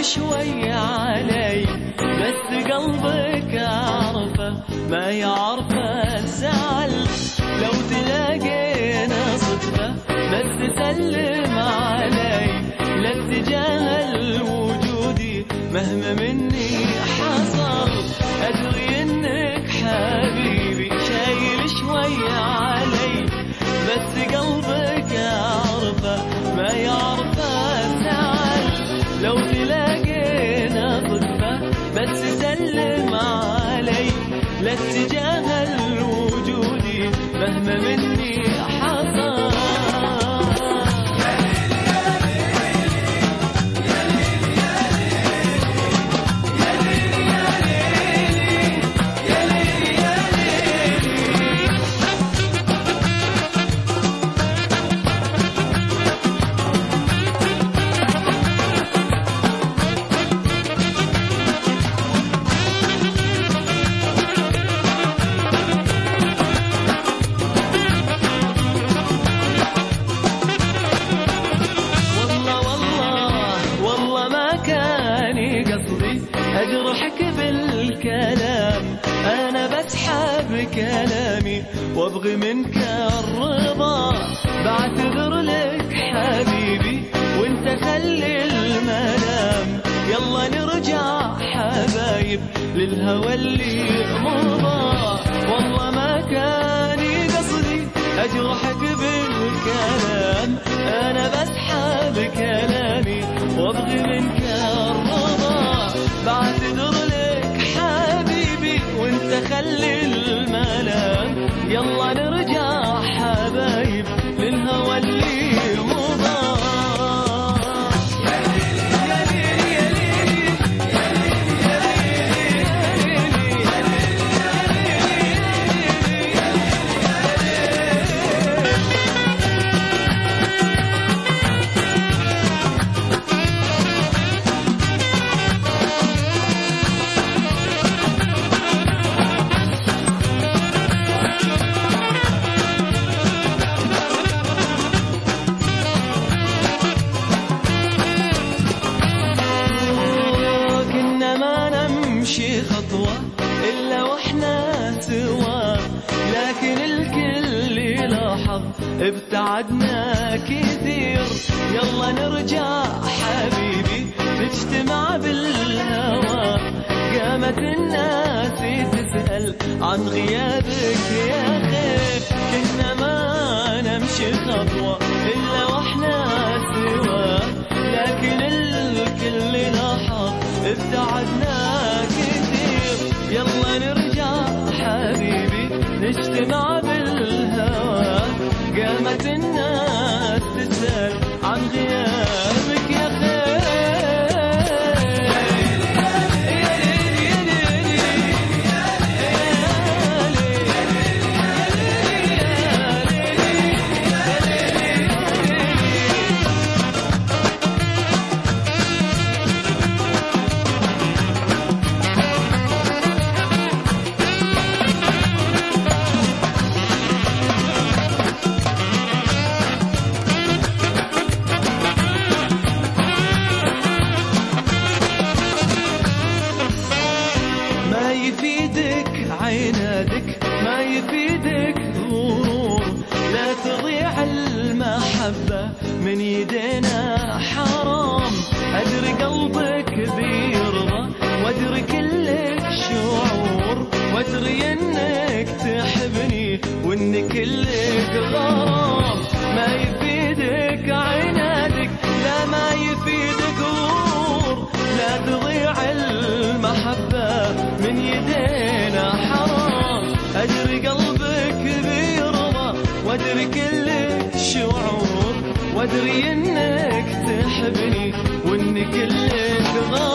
شوي علي، بس قلبك أعرفه ما يعرفه الزعل. لو تلاقينا صدفة بس سلم علي، لا تتجاهل وجودي مهما مني حصل. أدري إنك حبيبي شايل شوي علي، بس قلبك أعرفه ما يعرفه الزعل. لو تلاقينا صدفة بس سلم علي، لا تتجاهل وجودي مهما مني حصل. أجرحك بالكلام، أنا بسحب كلامي وابغي منك الرضا. بعتذر لك حبيبي وانت خلي المنام، يلا نرجع حبايب للهوى اللي مضى. والله ما كان قصدي أجرحك بالكلام، أنا بسحب كلامي وابغي منك الرضا. بعتذر لك حبيبي وانت خلي الملام، يلا نرجع حبايب للهوى اللي مضى. خطوة إلا وإحنا سوا، لكن الكل لاحظ ابتعدنا كثير. يلا نرجع حبيبي نجتمع بالهوى، قامت الناس تسأل عن غيابك يا خير. كنا ما نمشي خطوة إلا وإحنا سوا، لكن الكل لاحظ ابتعدنا كثير. يلا نرجع حبيبي نجتمع بالهوى، قامت الناس تسأل عن غيابك يا خير. يفيدك عنادك، ما يفيدك غرور، لا تضيع المحبة من يدينا حرام. أدري قلبك بيرضى وأدري كلك شعور، وأدري إنك تحبني وإن كلك غرام. ما يفيدك عنادك، لا ما يفيدك غرور، لا تضيع المحبة من يدينا حرام. أدري قلبك بيرضى وأدري كلك شعور، وأدري إنك تحبني وإن كلك غرام.